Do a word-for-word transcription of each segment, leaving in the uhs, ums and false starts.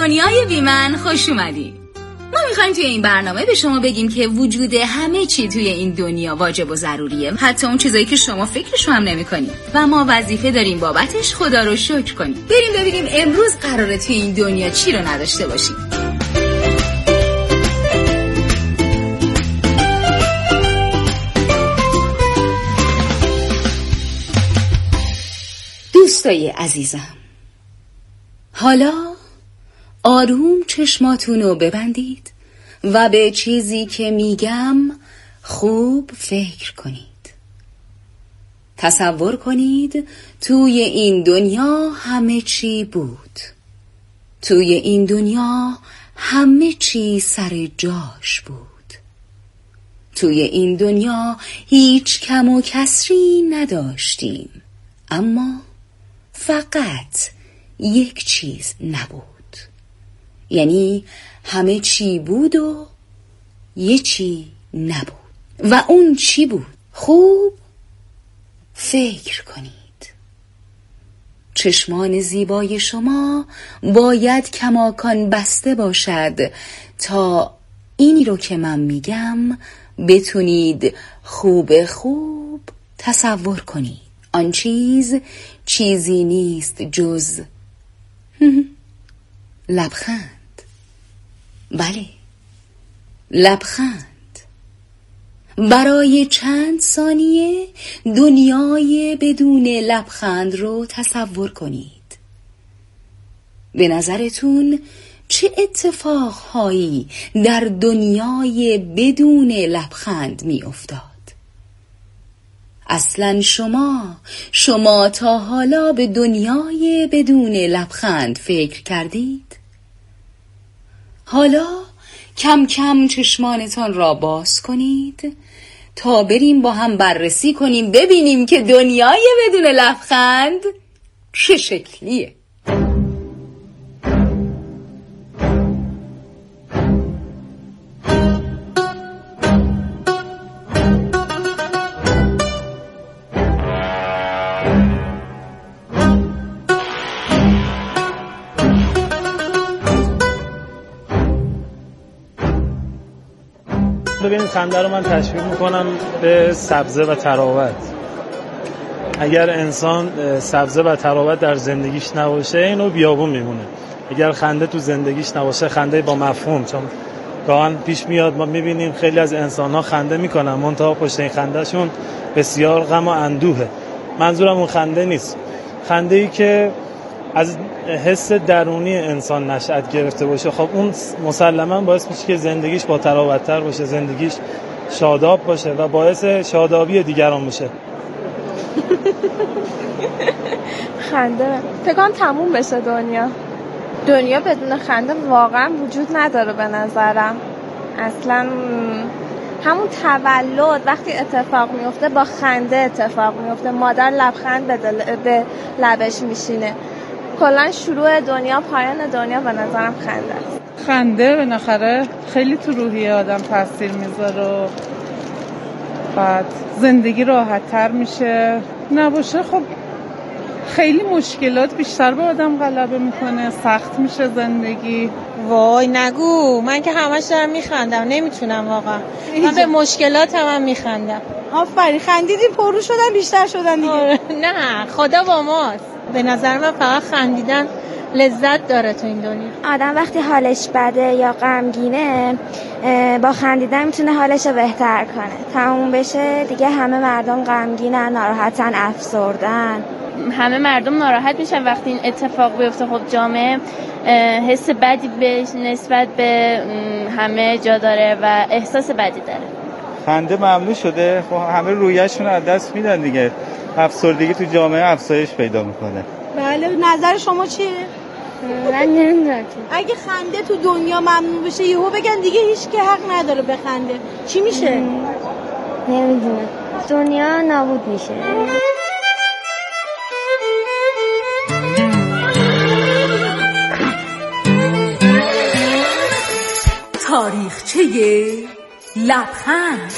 دنیای بی من خوش اومدی. ما میخوایم توی این برنامه به شما بگیم که وجود همه چی توی این دنیا واجب و ضروریه، حتی اون چیزایی که شما فکرشو هم نمی‌کنید و ما وظیفه داریم بابتش خدا رو شکر کنیم. بریم ببینیم امروز قراره توی این دنیا چی رو نداشته باشیم. دوستای عزیزم، حالا آروم چشماتونو ببندید و به چیزی که میگم خوب فکر کنید. تصور کنید توی این دنیا همه چی بود. توی این دنیا همه چی سر جاش بود. توی این دنیا هیچ کم و کسری نداشتیم، اما فقط یک چیز نبود. یعنی همه چی بود و یه چی نبود. و اون چی بود؟ خوب فکر کنید. چشمان زیبای شما باید کماکان بسته باشد تا اینی رو که من میگم بتونید خوب خوب تصور کنید. آن چیز چیزی نیست جز لبخند. بله، لبخند. برای چند ثانیه دنیای بدون لبخند رو تصور کنید. به نظرتون چه اتفاقهایی در دنیای بدون لبخند می افتاد؟ اصلا شما شما تا حالا به دنیای بدون لبخند فکر کردید؟ حالا کم کم چشمانتان را باز کنید تا بریم با هم بررسی کنیم، ببینیم که دنیای بدون لبخند چه شکلیه. ببینید، خنده رو من تشبیه میکنم به سبزه و تراوت. اگر انسان سبزه و تراوت در زندگیش نباشه اینو بیابون میمونه. اگر خنده تو زندگیش نباشه، خنده با مفهوم، چون گاهن پیش میاد ما میبینیم خیلی از انسان‌ها خنده میکنن منتها پشت این خندهشون بسیار غم و اندوهه. منظورم اون خنده نیست، خنده ای که از حس درونی انسان نشأت گرفته باشه. خب اون مسلماً باعث میشه که زندگیش با تراوت‌تر باشه، زندگیش شاداب باشه و باعث شادابی دیگران بشه. خنده فکر کنم تموم بشه دنیا. دنیا بدون خنده واقعا وجود نداره به نظرم. اصلا همون تولد وقتی اتفاق میفته با خنده اتفاق میفته. مادر لبخند به, دل... به لبش میشینه. کلا شروع دنیا، پایان دنیا به نظرم خنده است. خنده به نخره خیلی تو روحیه آدم تاثیر میذاره، بعد زندگی راحت تر میشه. نباشه خب خیلی مشکلات بیشتر به آدم غلبه میکنه، سخت میشه زندگی. وای نگو، من که همش دارم میخندم، نمیتونم واقعا. من به مشکلات هم, هم میخندم. آفرین، خندیدیم پررو شدن بیشتر شدن دیگه. نه خدا با ماست. به نظر من فقط خندیدن لذت داره تو این دنیا. آدم وقتی حالش بده یا غمگینه با خندیدن میتونه حالش رو بهتر کنه. تموم بشه دیگه همه مردم غمگینن، ناراحتن، افسردن. همه مردم ناراحت میشن وقتی این اتفاق بیفته. خب جامعه حس بدی به نسبت به همه جا داره و احساس بدی داره. خنده ممنوع شده، خب همه رویشون از دست میدن دیگه. افسردگی تو جامعه افزایش پیدا میکنه. بله، نظر شما چیه؟ من نمیدونم. اگه خنده تو دنیا ممنوع بشه یهو بگن دیگه هیچ که حق نداره بخنده، چی میشه؟ نمیدونم. دنیا نابود میشه. تاریخچه لبخند.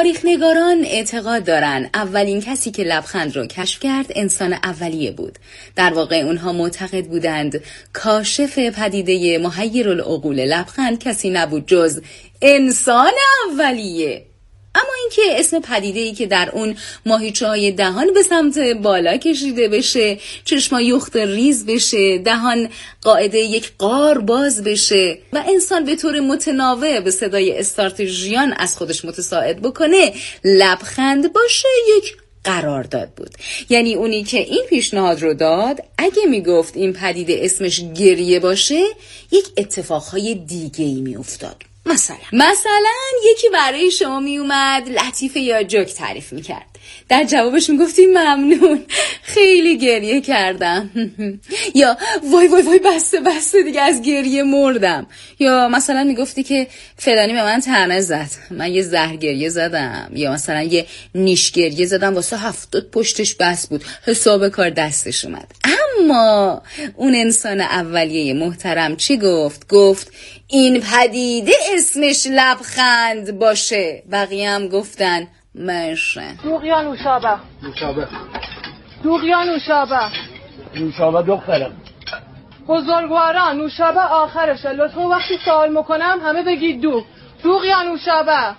تاریخ‌نگاران اعتقاد دارن اولین کسی که لبخند رو کشف کرد انسان اولیه بود. در واقع اونها معتقد بودند کاشف پدیده محیرالعقول لبخند کسی نبود جز انسان اولیه. اما اینکه اسم پدیده‌ای که در اون ماهیچه‌های دهان به سمت بالا کشیده بشه، چشما یخت ریز بشه، دهان قاعده یک قار باز بشه و انسان به طور متناوب به صدای استراتژیان از خودش متساعد بکنه لبخند باشه، یک قرارداد بود. یعنی اونی که این پیشنهاد رو داد اگه میگفت این پدیده اسمش گریه باشه یک اتفاقهای دیگه‌ای میافتاد. مثلا مثلا یکی برای شما می اومد لطیفه یا جوک تعریف میکرد، در جوابش میگفتی ممنون خیلی گریه کردم یا وای وای وای بسته بسته دیگه از گریه مردم. یا مثلا میگفتی که فلانی به من طعنه زد، من یه زهر گریه زدم، یا مثلا یه نیش گریه زدم واسه هفتاد پشتش بس بود، حساب کار دستش اومد. اما اون انسان اولیه محترم چی گفت؟ گفت این پدیده اسمش لبخند باشه. بقیه هم گفتن مرشه. دوغیا نوشابه نوشابه دوغیا نوشابه نوشابه دخترم بزرگواران نوشابه آخرشه. لطفا وقتی سوال میکنم همه بگید دوغ. دوغیا نوشابه.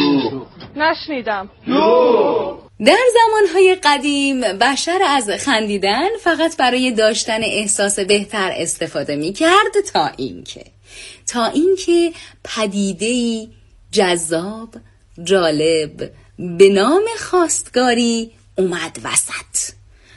نشنیدم. در زمانهای قدیم بشر از خندیدن فقط برای داشتن احساس بهتر استفاده میکرد تا اینکه تا اینکه پدیده‌ای جذاب جالب به نام خواستگاری اومد وسط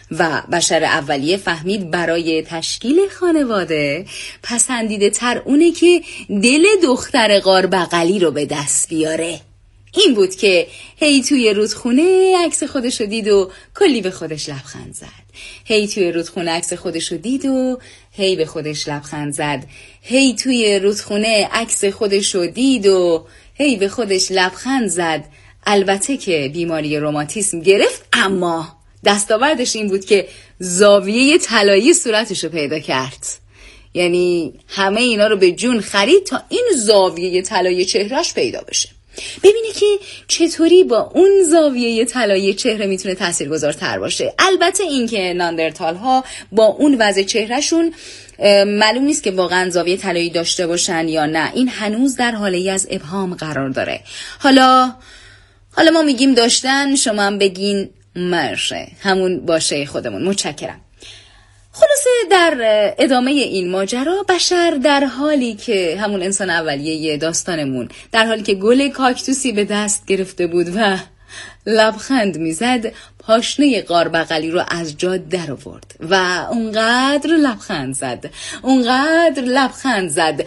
و بشر اولیه فهمید برای تشکیل خانواده پسندیده تر اونه که دل دختر غاربغلی رو به دست بیاره. این بود که هی توی رودخونه عکس خودشو دید و کلی به خودش لبخند زد. هی توی رودخونه عکس خودشو دید و هی به خودش لبخند زد. هی توی رودخونه عکس خودشو دید و هی به خودش لبخند زد. البته که بیماری روماتیسم گرفت، اما دستاوردش این بود که زاویه طلایی صورتشو پیدا کرد. یعنی همه اینا رو به جون خرید تا این زاویه طلایی چهرهش پیدا بشه. ببینی که چطوری با اون زاویه طلایی چهره میتونه تاثیرگذارتر باشه. البته این که ناندرتال ها با اون وضع چهرهشون معلوم نیست که واقعا زاویه طلایی داشته باشن یا نه. این هنوز در حاله از ابهام قرار داره. حالا حالا ما میگیم داشتن، شما هم بگین مرشه، همون باشه خودمون. متشکرم. خلاصه در ادامه این ماجرا بشر در حالی که همون انسان اولیه داستانمون در حالی که گل کاکتوسی به دست گرفته بود و لبخند میزد، پاشنه غاربغلی رو از جا در آورد و اونقدر لبخند زد اونقدر لبخند زد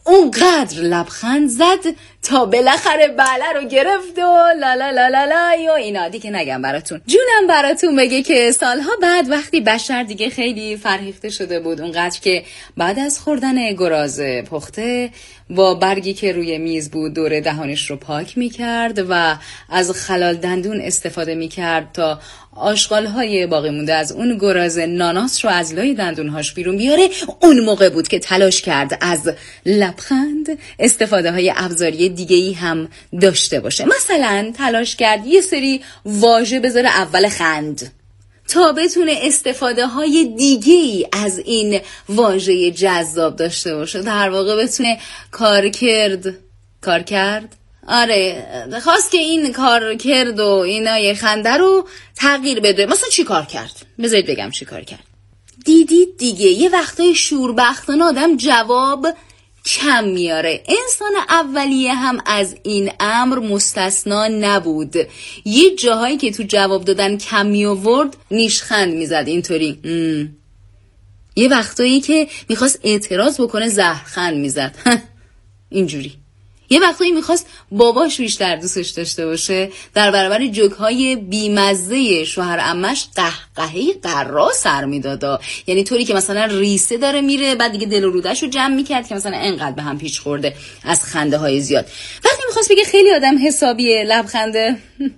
اونقدر لبخند زد تا بالاخره بله رو گرفت و لا لا لا لا لا یا اینا دیگه نگم براتون. جونم براتون بگه که سالها بعد وقتی بشر دیگه خیلی فرهیخته شده بود، اونقدر که بعد از خوردن گراز پخته با برگی که روی میز بود دور دهانش رو پاک میکرد و از خلال دندون استفاده میکرد تا آشغال‌های باقی مونده از اون گراز ناناس رو از لای دندونهاش بیرون بیاره. اون موقع بود که تلاش کرد از لبخند استفاده های ابزاری دیگه‌ای هم داشته باشه. مثلا تلاش کرد یه سری واژه بذاره اول خند تا بتونه استفاده های دیگه‌ای از این واژه جذاب داشته باشه. در واقع بتونه کار کرد کار کرد آره خواست که این کار کرد و اینای خنده رو تغییر بده. مثلا چی کار کرد؟ بذارید بگم چی کار کرد. دیدید دیگه یه وقتای شوربختانه آدم جواب کم میاره. انسان اولیه هم از این امر مستثنا نبود. یه جاهایی که تو جواب دادن کم می آورد نیشخند میزد اینطوری. ام. یه وقتایی که میخواست اعتراض بکنه زهرخند میزد. اینجوری. یه وقتایی میخواست باباش بیشتر دوستش داشته باشه، در برابر جوک‌های بیمزه شوهر عمش قهقهی قرا سر میدادا. یعنی طوری که مثلا ریسه داره میره، بعد دیگه دل و روده‌شو جمع میکرد که مثلا انقدر به هم پیچ خورده از خنده های زیاد. وقتی میخواست بگه خیلی آدم حسابیه، لبخنده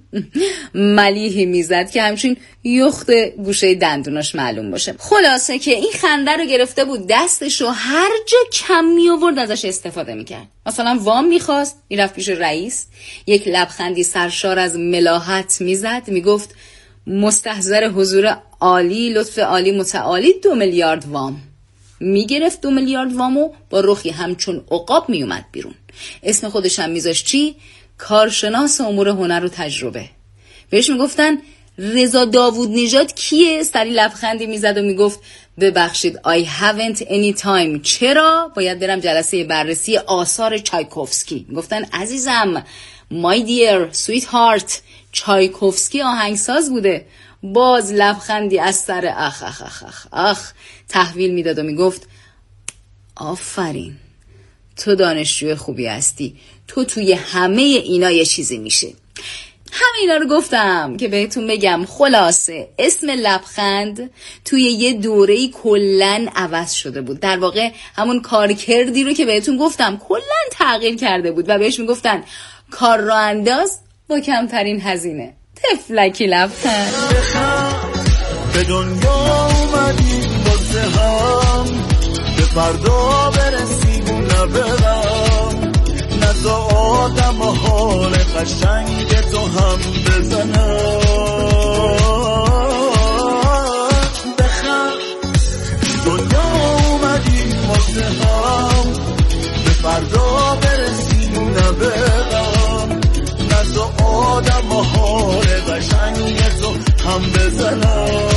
ملیحی میزد که همچین یخت گوشه دندوناش معلوم باشه. خلاصه که این خنده رو گرفته بود دستشو هر جا کم می آورد ازش استفاده میکرد. مثلا وام میخواست، میرفت پیش رئیس، یک لبخندی سرشار از ملاحت میزد، میگفت مستحضر حضور عالی، لطف عالی متعالی، دو میلیارد وام. میگرفت دو میلیارد وامو، با رخی همچون عقاب میومد بیرون. اسم خودش هم میذاشت چی؟ کارشناس امور هنر و تجربه. بهش میگفتن رضا داوود نژاد کیه؟ سری لبخندی میزد و میگفت ببخشید I haven't any time. چرا؟ باید برم جلسه بررسی آثار چایکوفسکی. میگفتن عزیزم my dear sweetheart چایکوفسکی آهنگساز بوده. باز لبخندی از سر اخ اخ اخ اخ اخ تحویل میداد و میگفت آفرین، تو دانشجوی خوبی هستی، تو توی همه اینا یه چیزی میشه. همه اینا رو گفتم که بهتون بگم خلاصه اسم لبخند توی یه دوره‌ای کلن عوض شده بود. در واقع همون کارکردی رو که بهتون گفتم کلن تغییر کرده بود و بهش میگفتن کار را انداز با کمترین هزینه. تفلکی لبخند. به دنیا اومدیم واسه هم، به فردا برسیم و نبرم، نزا آدم و حال قشنگ تو هم بزنم. بخم دنیا اومدیم واسه هم، به فردا برسیم و نبرم، نزا آدم و حال قشنگ تو هم بزنم.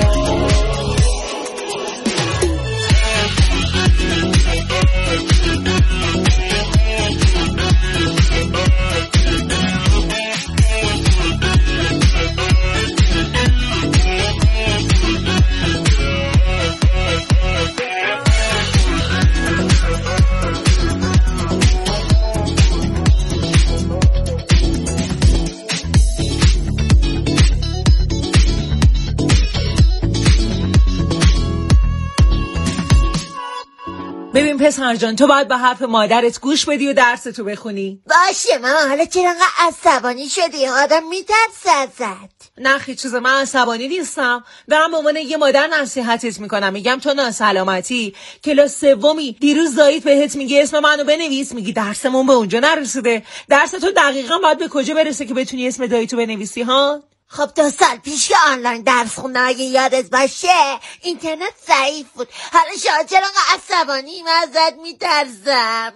ببین پسر جان، تو باید به حرف مادرت گوش بدی و درستو بخونی. باشه مامان، حالا چرا انقدر عصبانی شدی؟ آدم میترسه ازت. نه خیلی چیزه، من عصبانی نیستم. دارم به عنوان یه مادر نصیحتت میکنم. میگم تو ناسلامتی کلاس سومی، دیروز زایید بهت میگه اسم منو بنویس، میگی درسمون به اونجا نرسیده. درس تو دقیقاً باید به کجا برسه که بتونی اسم داییتو بنویسی ها؟ خب دو سال پیش که آنلاین درس خوندم اگه یادت باشه اینترنت ضعیف بود. حالا شما چرا عصبانی؟ من ازت میترسم.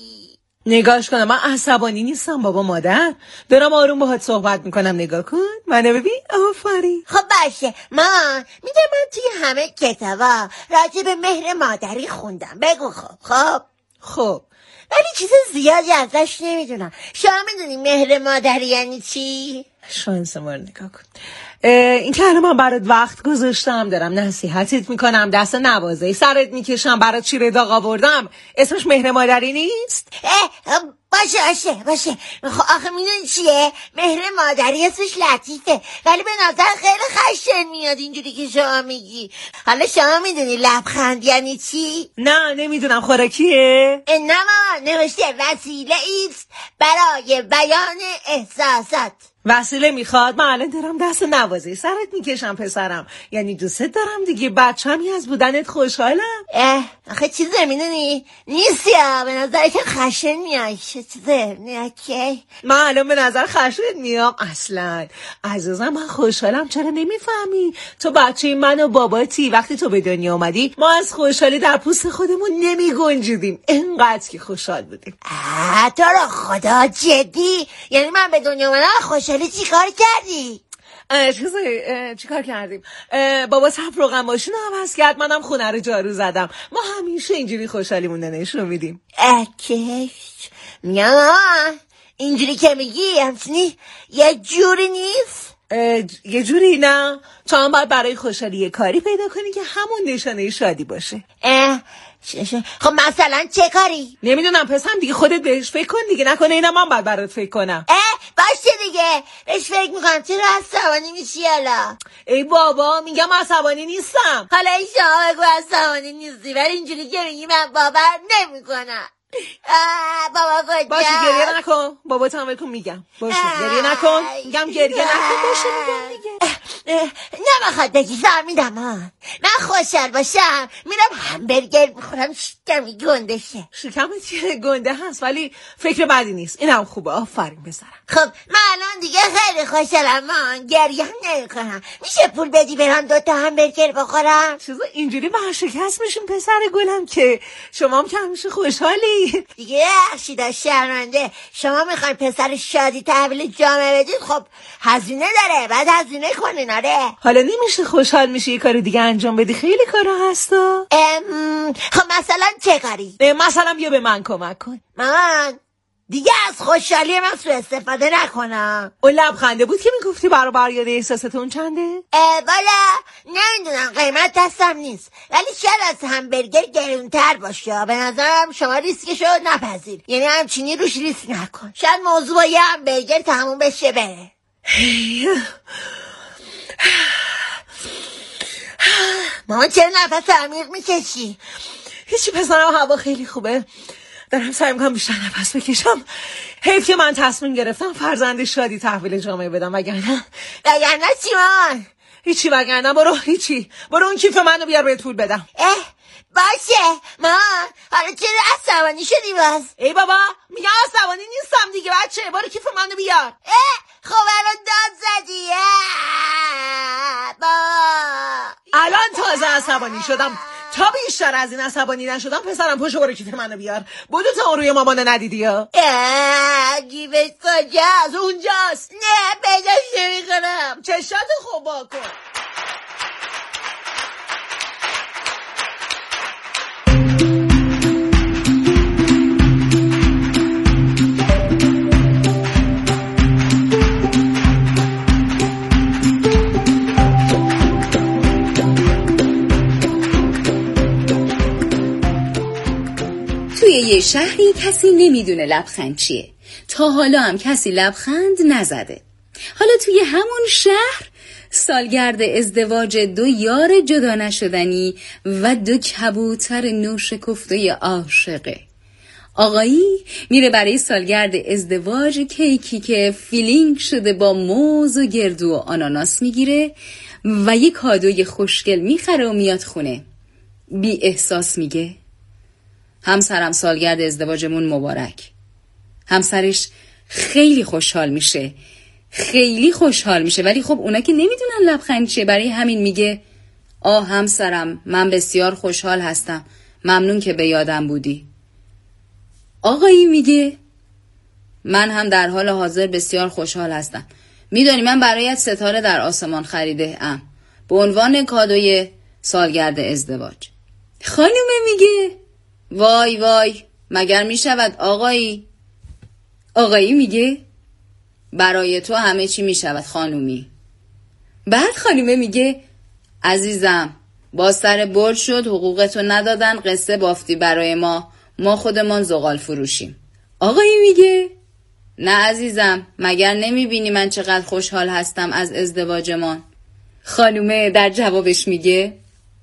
نگاش کنم، من عصبانی نیستم بابا مادر، دارم آروم باهات صحبت میکنم. نگاه کن منو ببین. آفرین. خب باشه مامان، میگم من توی همه کتابا راجع به مهر مادری خوندم. بگو. خب خب خب ولی چیز زیادی ازش نمیدونم. شما میدونی مهر مادری یعنی چی؟ شانس ما رو نگاه کن. این که الان من برات وقت گذاشتم، دارم نصیحتت میکنم، دست نوازه سرت میکشم، برات شیر داغ آوردم، اسمش مهر مادری نیست؟ اه باشه باشه باشه. آخه میدونی چیه؟ مهر مادری اسمش لطیفه ولی به نظر خیلی خشن میاد اینجوری که شما میگی. حالا شما میدونی لبخند یعنی چی؟ نه نمیدونم. خوراکیه؟ نه نوشته وسیله ایست برای بیان احساسات. وسیله میخواد؟ من الان دارم دست نوازی سرت میکشم پسرم، یعنی دوست دارم دیگه، بچه‌می از بودنت خوشحالم. اه آخه چیزه میدونی نیستی ها، به نظر که خشن میای. چه چیزه نیاکی؟ من الان به نظر خشن میام اصلا؟ عزیزم من خوشحالم، چرا نمیفهمی؟ تو بچه من و باباتی، وقتی تو به دنیا اومدی ما از خوشحالی در پوست خودمون نمیگنجیدیم، اینقدر که خوشحال بودیم. اه تو رو خدا جدی؟ یعنی من به دنیا اومدم خوشحال چی کار کردی؟ چیزه چی کار کردیم؟ بابا تپ روغن ماشین رو عوض کرد، منم خونه رو جارو زدم. ما همیشه اینجوری خوشحالیمون نشون میدیم. اکش میام اینجوری که میگی همچنی یه جوری نیست؟ یه جوری نه، تو هم باید برای خوشحالی یه کاری پیدا کنی که همون نشانه شادی باشه. اه خب مثلا چه کاری؟ نمیدونم پسرم دیگه، خودت بهش فکر کن دیگه، نکنه اینم من باید برات فکر کنم. اه باشه دیگه بهش فکر میکنم. چرا عصبانی میشی حالا؟ ای بابا میگم عصبانی نیستم. حالا این شما بگو عصبانی نیستی ولی اینجوری که میگی من باور نمیکنم. بابا کجا؟ باشه گریه نکن، بابا تمام کن میگم. باشه گریه نکن، میگم گریه نکن. باشه میگم دیگه. نمیخواد بگی فهمیدم ها. من خوشحال باشم میرم همبرگر میخورم شکمی گنده شه. شکمت که گنده هست ولی فکر بدی نیست. اینم خوبه. آفرین بزرم. خب من الان دیگه خیلی خوشحالم مان. گریه هم نمی کنم. میشه پول بدی برم دوتا همبرگر بخورم؟ چیزا اینجوری ورشکست میشیم پسر گلم که شما هم که همیشه خوشحالی. دیگه بخشیده شرمنده. شما میخواین پسر شادی تحویل جامعه بدید، خب هزینه داره، بعد هزینه کنین. آره حالا نمیشه خوشحال میشی یه کار دیگه انجام بدی؟ خیلی کارا هستا. ام... خب مثلا چه کاری؟ مثلا بیا به من کمک کن. من دیگه از خوشحالی من سوء استفاده نکنم. اون لبخنده بود که میگفتی برابر یاد احساستون چنده؟ والا نمیدونم، قیمت دستم نیست، ولی شاید از همبرگر گرونتر باشه. به نظرم شما ریسکشو نپذیر، یعنی همچینی روش ریسک نکن. شاید موضوع با یه همبرگر تموم بشه بره. مامان چرا نفس عمیق میکشی؟ هیچی پسرم، هوا خیلی خوبه، دارم سعی میکنم بیشتر نفس بکشم. حیف که من تصمیم گرفتم فرزند شادی تحویل جامعه بدم، وگرنه وگرنه چی مان؟ هیچی وگرنه برو هیچی برو اون کیف منو بیار بهت پول بدم. اه باشه مان، حالا چرا عصبانی شدی باز؟ ای بابا میگم عصبانی نیستم دیگه بچه، برو کیف منو بیار. اه خب الان داد زدی. با الان تازه عصبانی شدم، تا بیشتر از این عصبانی نشدم. پسرم پشو برو کیف منو بیار. بودو تا اون روی مامانه ندیدی ها؟ گیبش کجاست؟ اونجاست. نه پیداش نمی کنم. چشاتو خوبا کن. توی یه شهری کسی نمیدونه لبخند چیه. تا حالا هم کسی لبخند نزده. حالا توی همون شهر سالگرد ازدواج دو یار جدا نشدنی و دو کبوتر نوشکفته عاشقه. آقایی میره برای سالگرد ازدواج کیکی که فیلینگ شده با موز و گردو و آناناس میگیره و یه کادوی خوشگل میخره و میاد خونه. بی احساس میگه همسرم سالگرد ازدواجمون مبارک. همسرش خیلی خوشحال میشه خیلی خوشحال میشه ولی خب اونا که نمیدونن لبخند چیه، برای همین میگه آه همسرم من بسیار خوشحال هستم، ممنون که به یادم بودی. آقایی میگه من هم در حال حاضر بسیار خوشحال هستم، میدونی من برایت ستاره در آسمان خریده ام به عنوان کادوی سالگرد ازدواج. خانومه میگه وای وای مگر میشود آقایی؟ آقایی میگه برای تو همه چی میشود خانومی. بعد خانومه میگه عزیزم با سر برد شد، حقوقتو ندادن، قصه بافتی برای ما، ما خودمان زغال فروشیم. آقایی میگه نه عزیزم مگر نمیبینی من چقدر خوشحال هستم از ازدواجمان؟ خانومه در جوابش میگه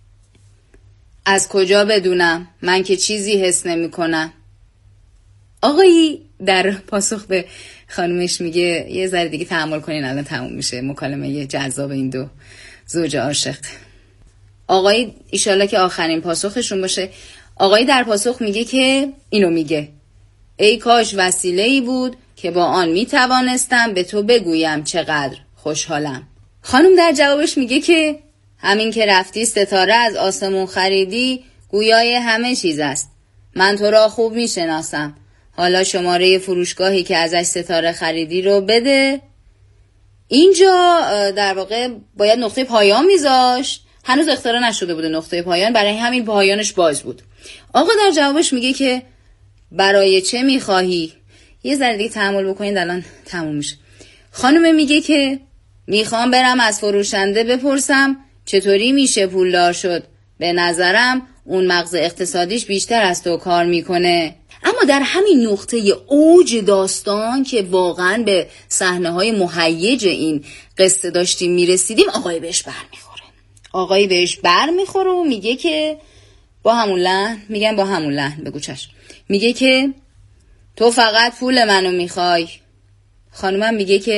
از کجا بدونم، من که چیزی حس نمی کنم. آقایی در پاسخ به خانومش میگه یه ذره دیگه تحمل کنین الان تموم میشه مکالمه یه جذاب این دو زوج عاشق. آقایی ایشالله که آخرین پاسخشون باشه. آقایی در پاسخ میگه که اینو میگه ای کاش وسیله‌ای بود که با آن میتوانستم به تو بگویم چقدر خوشحالم. خانم در جوابش میگه که همین که رفتی ستاره از آسمون خریدی گویای همه چیز است. من تو را خوب میشناسم. حالا شماره فروشگاهی که ازش ستاره خریدی رو بده. اینجا در واقع باید نقطه پایان میذاشت، هنوز اختراع نشده بوده نقطه پایان، برای همین پایانش باز بود. آقا در جوابش میگه که برای چه میخواهی؟ یه ذره دیگه تحمل بکنید الان تموم میشه. خانم میگه که میخوام برم از فروشنده بپرسم چطوری میشه پولدار شد. به نظرم اون مغز اقتصادیش بیشتر از تو کار میکنه. اما در همین نقطه اوج داستان که واقعا به صحنه‌های مهیج این قصه داشتیم میرسیدیم، آقای بهش بر میخوره. آقای بهش بر میخوره و میگه که با همون لحن، میگن با همون لحن بگو چشم، میگه که تو فقط پول منو میخوای. خانومم میگه که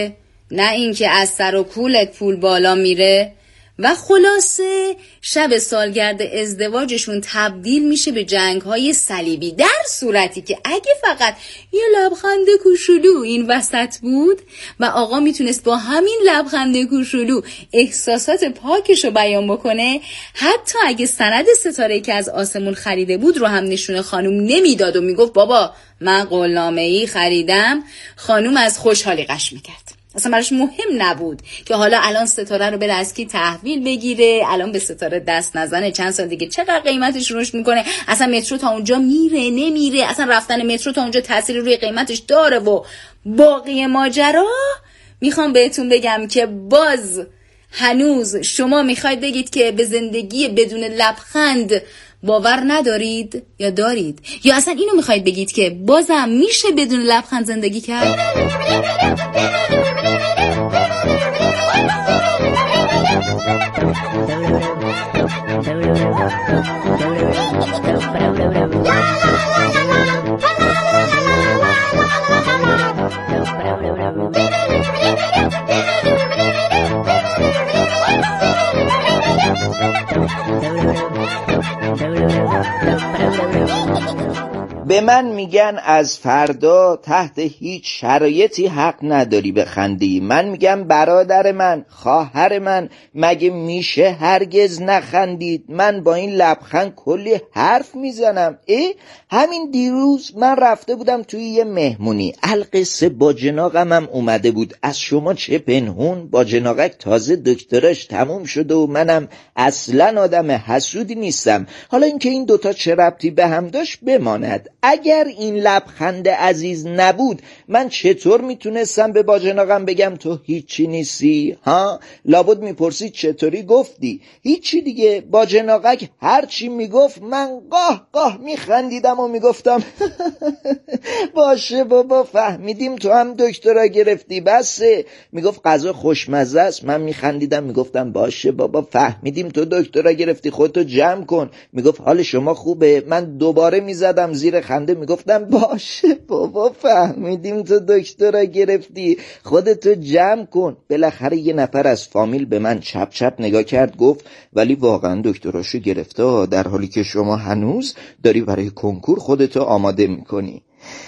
نه اینکه از سر و کولت پول بالا میره. و خلاصه شب سالگرد ازدواجشون تبدیل میشه به جنگ‌های صلیبی، در صورتی که اگه فقط یه لبخند کوچولو این وسط بود و آقا میتونست با همین لبخند کوچولو احساسات پاکشو بیان بکنه، حتی اگه سند ستاره‌ای که از آسمون خریده بود رو هم نشون خانوم نمیداد و میگفت بابا من قولنامه‌ای خریدم، خانوم از خوشحالی غش میکرد. اصلا براش مهم نبود که حالا الان ستاره رو بره از کی تحویل بگیره، الان به ستاره دست نزنه، چند سال دیگه چقدر قیمتش رشد میکنه، اصلا مترو تا اونجا میره نمیره، اصلا رفتن مترو تا اونجا تأثیر روی قیمتش داره و باقی ماجرا. میخوام بهتون بگم که باز هنوز شما میخواید بگید که به زندگی بدون لبخند باور ندارید یا دارید، یا اصلا اینو میخواید بگید که بازم میشه بدون لبخند زندگی کرد؟ به من میگن از فردا تحت هیچ شرایطی حق نداری بخندی. من میگم برادر من، خواهر من، مگه میشه هرگز نخندید؟ من با این لبخند کلی حرف میزنم. ای همین دیروز من رفته بودم توی یه مهمونی، القصه با جناقم هم اومده بود. از شما چه پنهون، با جناقک تازه دکتراش تموم شده و منم اصلا آدم حسودی نیستم. حالا اینکه این دوتا چه ربطی به هم داشت بماند. اگر این لبخند عزیز نبود من چطور میتونستم به باجناقم بگم تو هیچی نیستی؟ ها؟ لابد میپرسید چطوری گفتی؟ هیچی دیگه. باجناقک هرچی میگفت من قاه قاه میخندیدم و میگفتم باشه بابا فهمیدیم تو هم دکترا گرفتی بسه. میگفت غذا خوشمزه است، من میخندیدم میگفتم باشه بابا فهمیدیم تو دکترا گرفتی، خودتو جمع کن. میگفت حال شما خوبه؟ من دوباره میزدم زیر خنده میگفتم باشه بابا فهمیدیم تو دکترا گرفتی، خودتو جمع کن. بالاخره یه نفر از فامیل به من چپ چپ نگاه کرد، گفت ولی واقعا دکتراشو گرفته، در حالی که شما هنوز داری برای کنکور خودتو آماده میکنی.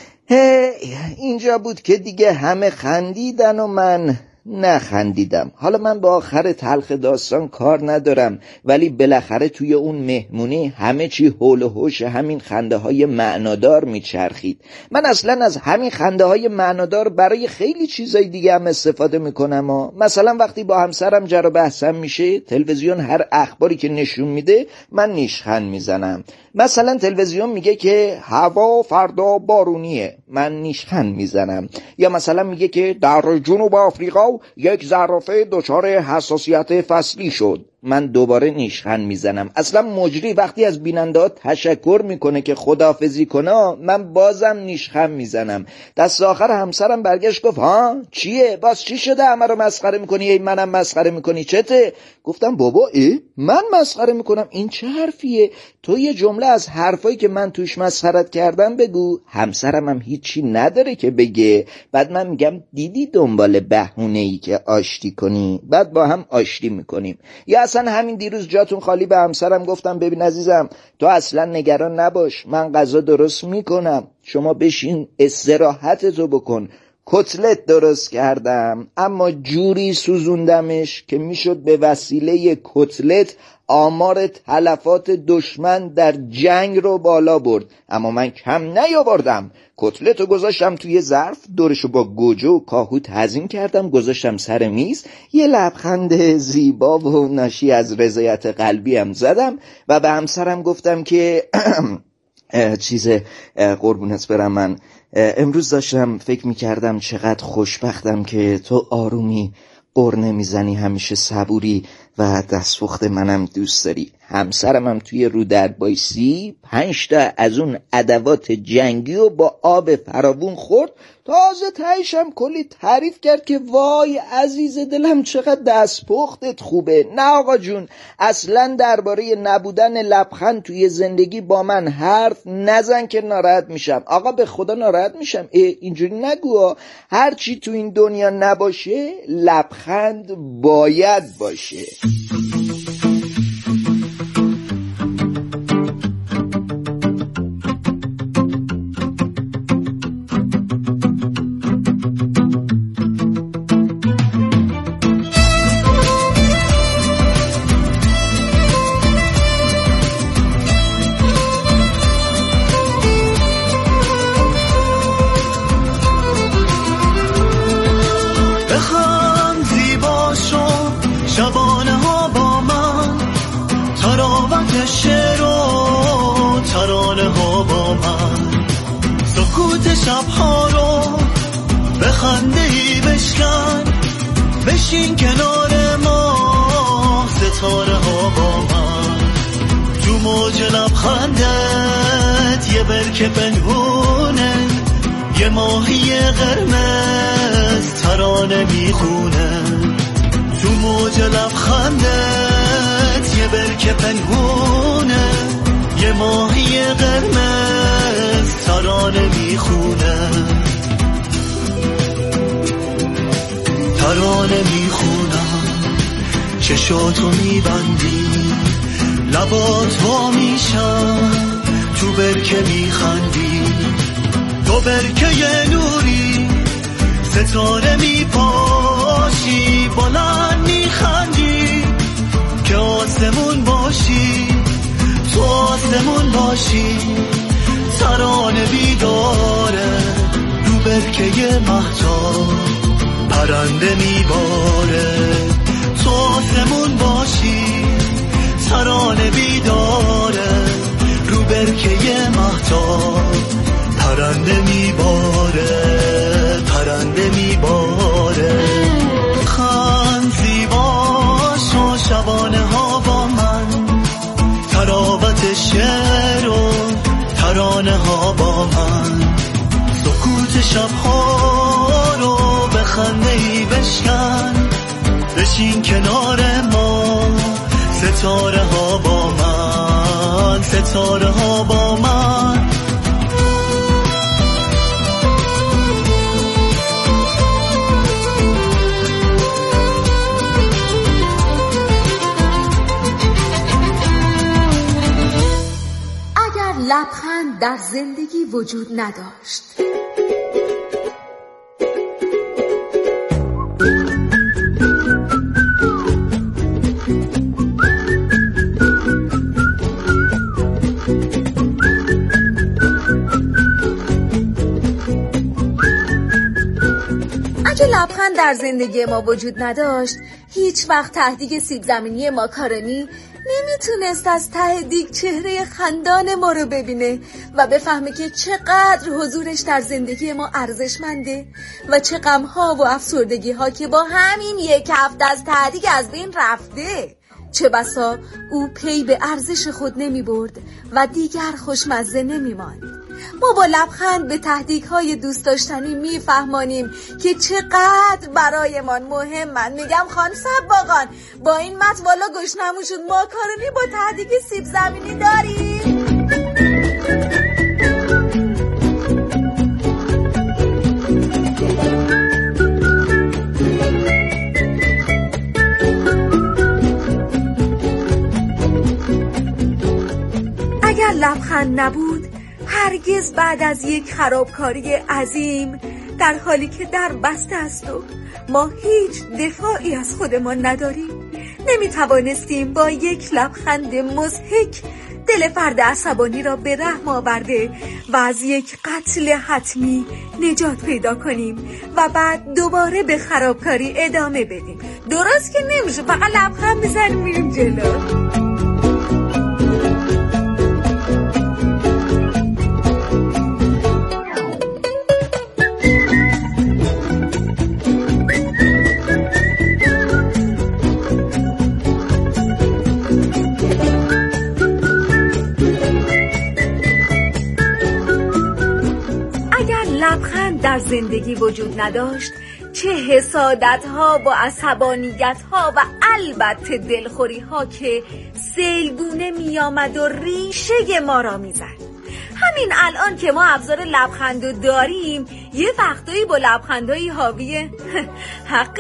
اینجا بود که دیگه همه خندیدن و من نخندیدم. حالا من با آخر تلخ داستان کار ندارم، ولی بالاخره توی اون مهمونی همه چی حول و حوش همین خنده های معنادار میچرخید. من اصلا از همین خنده های معنادار برای خیلی چیزای دیگه هم استفاده میکنم ها. مثلا وقتی با همسرم جر و بحثم میشه، تلویزیون هر اخباری که نشون میده من نیشخند میزنم. مثلا تلویزیون میگه که هوا فردا بارونیه، من نیشخند میزنم. یا مثلا میگه که در جنوب آفریقا یک زرافه دچار حساسیت فصلی شد، من دوباره نیشخند میزنم. اصلا مجری وقتی از بیننده تشکر میکنه که خداحافظی کنه، من بازم نیشخند میزنم. دست آخر همسرم برگشت گفت ها چیه؟ باز چی شده همه رو مسخره میکنی؟ ای منم مسخره میکنی چته؟ گفتم بابا ای من مسخره میکنم؟ این چه حرفیه؟ تو یه جمله از حرفایی که من توش مسخرت کردم بگو. همسرم هم هیچی نداره که بگه. بعد من میگم دیدی دنبال بهونه‌ای که آشتی کنی، بعد با هم آشتی میکنیم. یا اصلا همین دیروز جاتون خالی به همسرم گفتم ببین عزیزم تو اصلا نگران نباش، من غذا درست میکنم، شما بشین استراحتتو بکن. کتلت درست کردم اما جوری سوزوندمش که میشد به وسیله کتلت آمار تلفات دشمن در جنگ رو بالا برد، اما من کم نیاوردم. کتلت رو گذاشتم توی ظرف، دورشو با گوجه و کاهو تزیین کردم، گذاشتم سر میز، یه لبخند زیبا و ناشی از رضایت قلبی هم زدم و به همسرم گفتم که چیز قربونت برم، من امروز داشتم فکر میکردم چقدر خوشبختم که تو آرومی قر نمیزنی، همیشه صبوری و دستپخت منم دوست داری. همسرم هم توی رو در بایسی پنج تا از اون ادوات جنگی و با آب فراوون خورد. تازه تهش هم کلی تعریف کرد که وای عزیز دلم چقدر دستپختت خوبه. نه آقا جون، اصلا درباره نبودن لبخند توی زندگی با من حرف نزن که ناراحت میشم. آقا به خدا ناراحت میشم. اینجوری نگو. هر چی تو این دنیا نباشه لبخند باید باشه. شبها رو به خنده‌ای بشکن، بشین کنار ما ستاره ها با من. تو موج لبخندت یه برکه پنهونه، یه ماهی قرمز ترانه میخونه. تو موج لبخندت یه برکه پنهونه، یه ماهی قرمز ترانه میخونه. ترانه میخونم، چشاتو میبندی، لبات وا میشن، تو برکه میخندی. تو برکه یه نوری، ستاره میپاشی، بلند میخندی که آسمون باشی، تو آسمون باشی. ترانه بیداره رو برکه مهتاب، پرنده میباره، تو آسمون باشی. ترانه بیداره رو برکه مهتاب، پرنده میباره، پرنده میباره. خند زیباش و شبانه ها با من، تراوت شعر و ترانه ها با من. سکوت شبها رو به خنده‌ای بشکن، بشین کنار ما ستاره ها با من، ستاره ها با من. لبخند در زندگی وجود نداشت. اگه لبخند در زندگی ما وجود نداشت، هیچ وقت ته دیگ سیب زمینی ماکارونی نمیتونست از ته دیگ چهره خندان ما رو ببینه و بفهمه که چقدر حضورش در زندگی ما ارزشمنده و چه غم‌ها و افسردگی‌ها که با همین یک هفته از ته دیگ از بین رفته. چه بسا او پی به ارزش خود نمی برد و دیگر خوشمزه نمی ماند. ما با لبخند به تهدیدهای دوست داشتنی میفهمانیم که چقدر برایمان مهمن. میگم خان سباقان، با این مت والا گشنمون شد، ماکارونی با تهدید سیب زمینی داریم؟ اگر لبخند نبود، هرگز بعد از یک خرابکاری عظیم در حالی که در بسته است و ما هیچ دفاعی از خودمان نداریم، نمیتوانستیم با یک لبخند مضحک دل فرد عصبانی را به رحم آورده و از یک قتل حتمی نجات پیدا کنیم و بعد دوباره به خرابکاری ادامه بدیم. درست که نمیشه، فقط لبخند میزنیم میریم جلو. زندگی وجود نداشت چه حسادت ها و عصبانیت ها و البته دلخوری ها که سیلگونه می آمد و ریشه ما را می زد. همین الان که ما ابزار لبخندو داریم یه وقتایی با لبخندایی حاوی حق